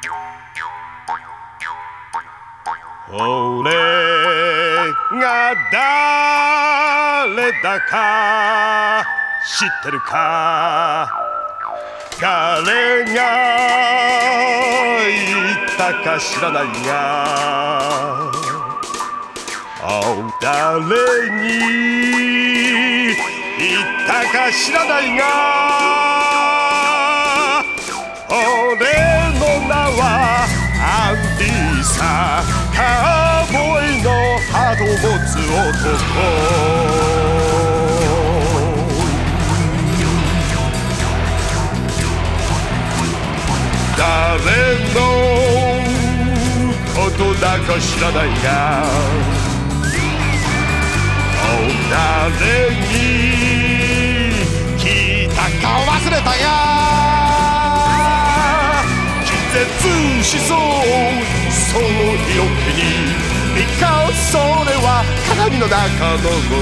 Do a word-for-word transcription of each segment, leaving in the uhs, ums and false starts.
俺が誰だか知ってるか。誰が言ったか知らないが、誰に言ったか知らないが、俺の名はアンディさ。カーボーイのハートを持つ男。誰のことだか知らないが、誰に聞いたか忘れたや。気絶しそうその色気に、ビカそれは鏡の中の僕。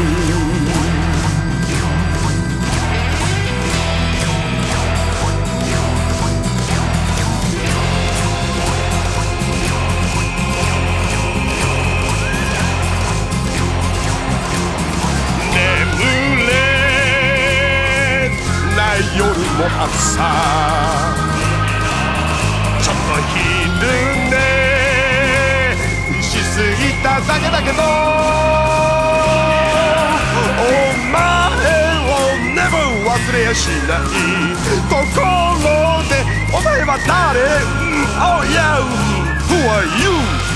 夜も朝ちょっと昼寝しすぎただけだけど、お前を never 忘れやしないところで、お前は誰？ Oh yeah, who are you?